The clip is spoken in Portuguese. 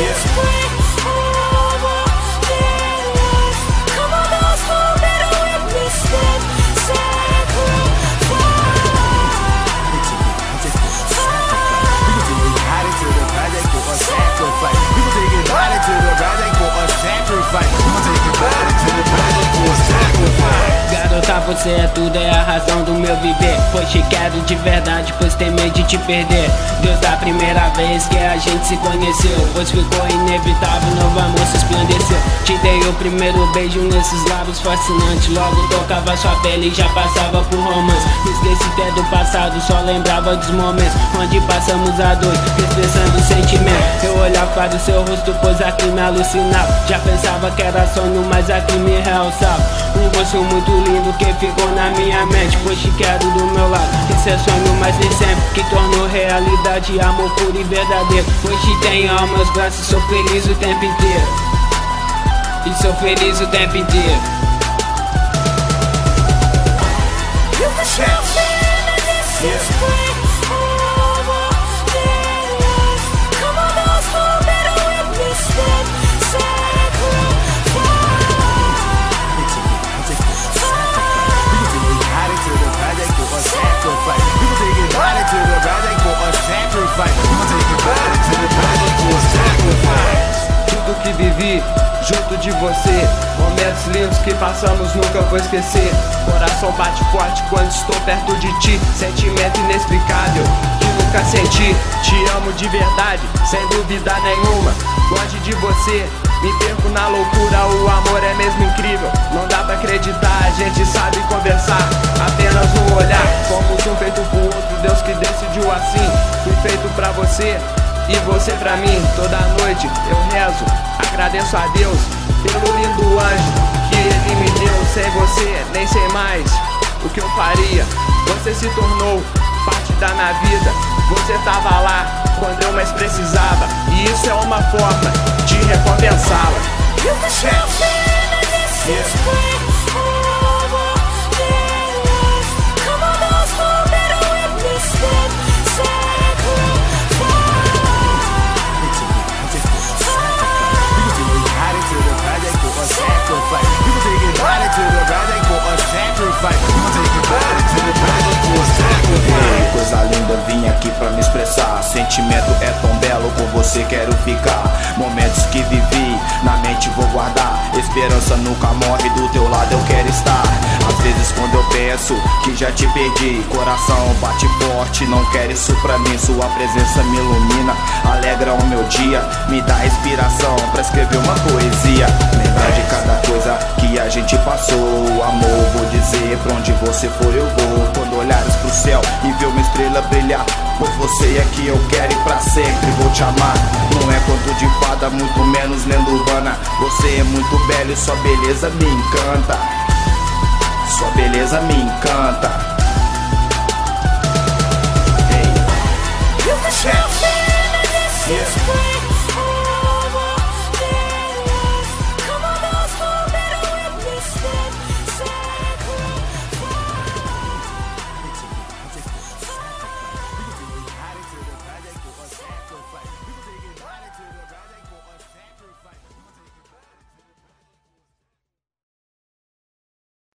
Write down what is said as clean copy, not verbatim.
Garota, você é tudo, é a razão do meu viver. Pois te quero de verdade, pois tem medo de te perder. Deus, da primeira vez que a gente se conheceu, pois ficou inevitável, novo amor se esplandeceu. Te dei o primeiro beijo nesses lábios fascinantes. Logo tocava sua pele e já passava por romance. Me esqueci até do passado, só lembrava dos momentos onde passamos a dois, expressando sentimento. Eu olhava para o seu rosto, pois aqui me alucinava. Já pensava que era sonho, mas aqui me realçava. Um rosto muito lindo que ficou na minha mente, pois te quero do meu lado. Esse é sonho, mas nem sempre que tornou realidade. Amor puro e verdadeiro, pois te tenho aos meus braços. Sou feliz o tempo inteiro, e sou feliz o tempo inteiro. Tudo que vivi junto de você, momentos lindos que passamos nunca vou esquecer. Coração bate forte quando estou perto de ti, sentimento inexplicável que nunca senti. Te amo de verdade, sem dúvida nenhuma. Gosto de você, me perco na loucura, o amor é mesmo incrível. Não dá pra acreditar, a gente sabe conversar. Apenas um olhar, fomos um feito pro outro, Deus que decidiu assim. Fui feito pra você e você pra mim. Toda noite eu rezo, agradeço a Deus pelo lindo anjo que ele me deu. Sem você, nem sei mais o que eu faria. Você se tornou parte da minha vida. Você tava lá quando eu mais precisava, e isso é uma forma de recompensá-la. Coisa linda, vim aqui pra me expressar. Sentimento é tão belo, com você quero ficar. Momentos que vivi, na mente vou guardar. Esperança nunca morre, do teu lado eu quero estar. Às vezes quando eu penso que já te perdi, coração bate forte, não quero isso pra mim. Sua presença me ilumina, alegra o meu dia, me dá inspiração pra escrever uma poesia. Lembrar de cada coisa que a gente passou. Amor, vou dizer, pra onde você for eu vou. Quando olhares pro céu e ver uma estrela brilhar, pois você é que eu quero e pra sempre vou te amar. Não é conto de fada, muito menos lenda urbana. Você é muito bela e sua beleza me encanta. Sua beleza me encanta. Hey.